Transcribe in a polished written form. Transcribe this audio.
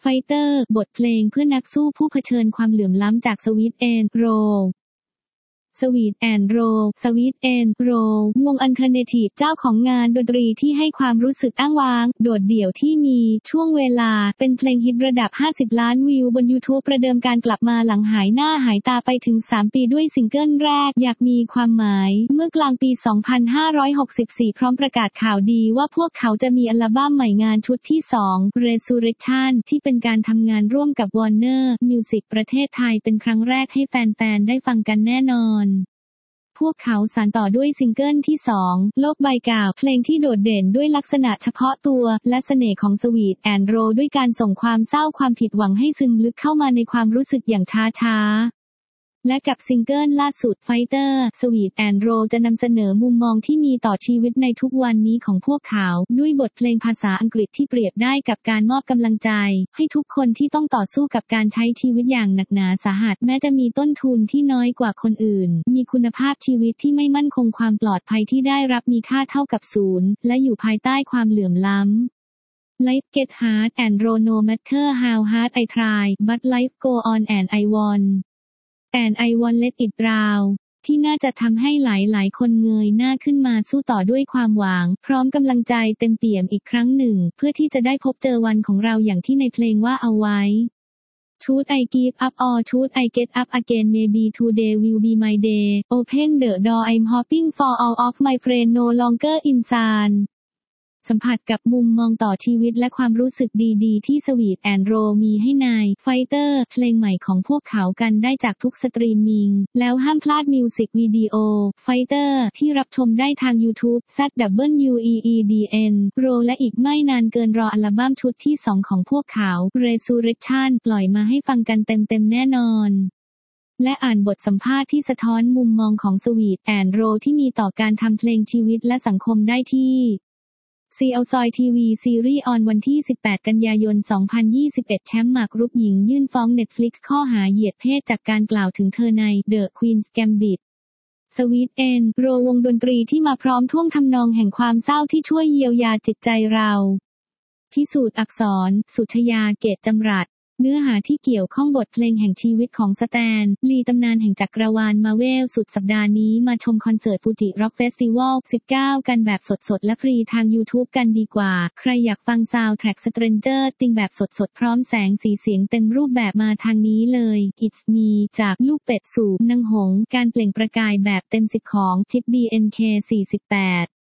Fighter บทเพลงเพื่อนักสู้ผู้เผชิญความเหลื่อมล้ำจาก Sweet and Roll Sweet and Roll Sweet and Roll วง Alternative เจ้าของงานดนตรีที่ให้ความรู้สึกอ้างว้างโดดเดี่ยวที่มีช่วงเวลาเป็นเพลงฮิตระดับ50ล้านวิวบน YouTube ประเดิมการกลับมาหลังหายหน้าหายตาไปถึง3ปีด้วยซิงเกิลแรกอยากมีความหมายเมื่อกลางปี2564พร้อมประกาศข่าวดีว่าพวกเขาจะมีอัลบั้มใหม่งานชุดที่2 Resurrection ที่เป็นการทำงานร่วมกับ Warner Music ประเทศไทยเป็นครั้งแรกให้แฟนๆได้ฟังกันแน่นอนพวกเขาสานต่อด้วยซิงเกิลที่2โลกใบกาบเพลงที่โดดเด่นด้วยลักษณะเฉพาะตัวและเสน่ห์ของ Sweet and Roll ด้วยการส่งความเศร้าความผิดหวังให้ซึมลึกเข้ามาในความรู้สึกอย่างช้าและกับซิงเกิลล่าสุด Fighter Sweet and Roll จะนำเสนอมุมมองที่มีต่อชีวิตในทุกวันนี้ของพวกเขาด้วยบทเพลงภาษาอังกฤษที่เปรียบได้กับการมอบกำลังใจให้ทุกคนที่ต้องต่อสู้กับการใช้ชีวิตอย่างหนักหนาสาหัสแม้จะมีต้นทุนที่น้อยกว่าคนอื่นมีคุณภาพชีวิตที่ไม่มั่นคงความปลอดภัยที่ได้รับมีค่าเท่ากับ0และอยู่ภายใต้ความเหลื่อมล้ำLife get hard and roll no matter how hard I try but life go on and I want let it drown ที่น่าจะทำให้หลายๆคนเงยหน้าขึ้นมาสู้ต่อด้วยความหวังพร้อมกำลังใจเต็มเปี่ยมอีกครั้งหนึ่งเพื่อที่จะได้พบเจอวันของเราอย่างที่ในเพลงว่าเอาไว้ Should I give up or should I get up again maybe today will be my day open the door I'm hoping for all of my friends no longer insideสัมผัสกับมุมมองต่อชีวิตและความรู้สึกดีๆที่ Sweet and Roll มีให้นาย Fighter เพลงใหม่ของพวกเขากันได้จากทุกสตรีมมิ่งแล้วห้ามพลาดมิวสิกวิดีโอ Fighter ที่รับชมได้ทาง YouTube ZWEEDN Roll และอีกไม่นานเกินรออัลบั้มชุดที่2ของพวกเขา Resurrection ปล่อยมาให้ฟังกันเต็มๆแน่นอนและอ่านบทสัมภาษณ์ที่สะท้อนมุมมองของ Sweet and Roll ที่มีต่อการทำเพลงชีวิตและสังคมได้ที่CLSOY TV ซีรีส์ออนวันที่18กันยายน2021แชมป์หมากรุกหญิงยื่นฟ้อง Netflix ข้อหาเหยียดเพศจากการกล่าวถึงเธอใน The Queen's Gambit Sweet and Roll วงดนตรีที่มาพร้อมท่วงทำนองแห่งความเศร้าที่ช่วยเยียวยาจิตใจเราพิสูจน์อักษรสุชยาเกตจำรัดเนื้อหาที่เกี่ยวข้องบทเพลงแห่งชีวิตของสแตนลีตำนานแห่งจักรวาลมาเวลสุดสัปดาห์นี้มาชมคอนเสิร์ตฟูจิร็อกเฟสติวัล19กันแบบสดๆและฟรีทาง YouTube กันดีกว่าใครอยากฟังซาวด์แทร็ก Stranger Things แบบสดๆพร้อมแสงสีเสียงเต็มรูปแบบมาทางนี้เลย It's Me จากลูกเป็ดสู่นางหงส์การเปล่งประกายแบบเต็ม10ของจิ๊บ BNK48